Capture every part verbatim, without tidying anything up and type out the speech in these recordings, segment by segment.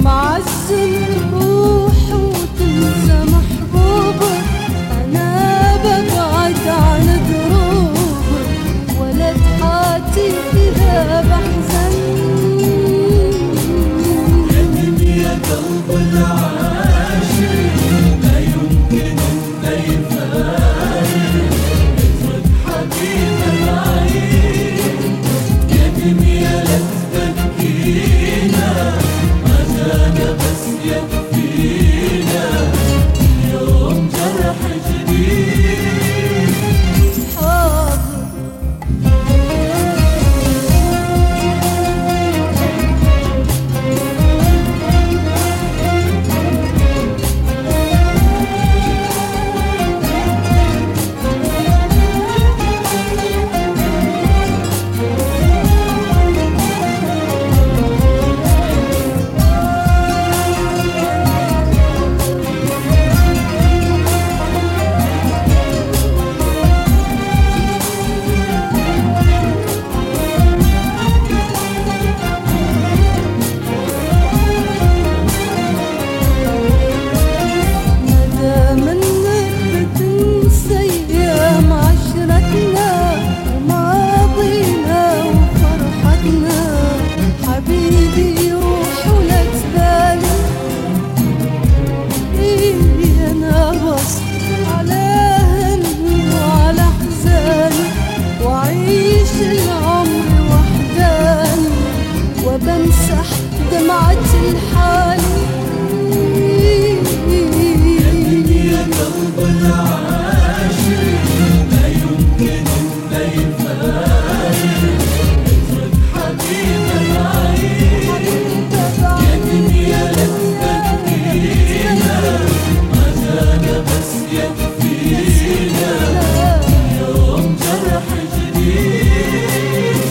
معزل تروح وتنسى محبوبك، أنا ببعد عن دروبك ولا تحاتي إذا بحزن. يتم يا قلب العاشق لا يمكن أن يفارق، اترك حبيب العين. يتم يا لا تبكينا، ما جانا بس يكفينا اليوم جرح جديد. حاضر بمسح دمعة الحالي. يا قلب العاشق لا يمكن أن يفارق، اترك حبيب العين. يتم يا لا تبكينا، ما جانا بس يكفينا اليوم جرح جديد.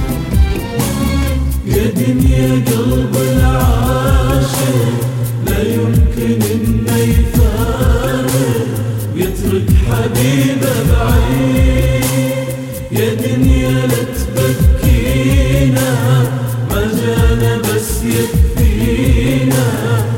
يا دنيا قلب العاشق لا يمكن انه يفارق، ويترك حبيبه بعيد. يا دنيا لا تبكينا، ما جانا بس يكفينا